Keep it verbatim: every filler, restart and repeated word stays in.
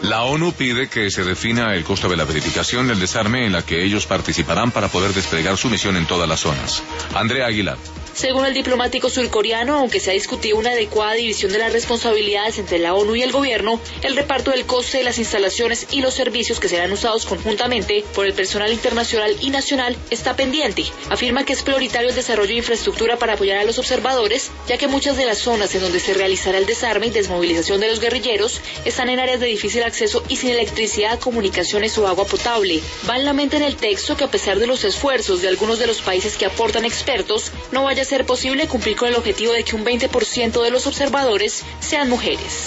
La ONU pide que se defina el costo de la verificación del desarme en la que ellos participarán para poder desplegar su misión en todas las zonas. Andrea Aguilar. Según el diplomático surcoreano, aunque se ha discutido una adecuada división de las responsabilidades entre la ONU y el gobierno, el reparto del coste de las instalaciones y los servicios que serán usados conjuntamente por el personal internacional y nacional está pendiente. Afirma que es prioritario el desarrollo de infraestructura para apoyar a los observadores, ya que muchas de las zonas en donde se realizará el desarme y desmovilización de los guerrilleros están en áreas de difícil acceso y sin electricidad, comunicaciones o agua potable. Va en la mente en el texto que a pesar de los esfuerzos de algunos de los países que aportan expertos, no vaya a ser posible cumplir con el objetivo de que un veinte por ciento de los observadores sean mujeres.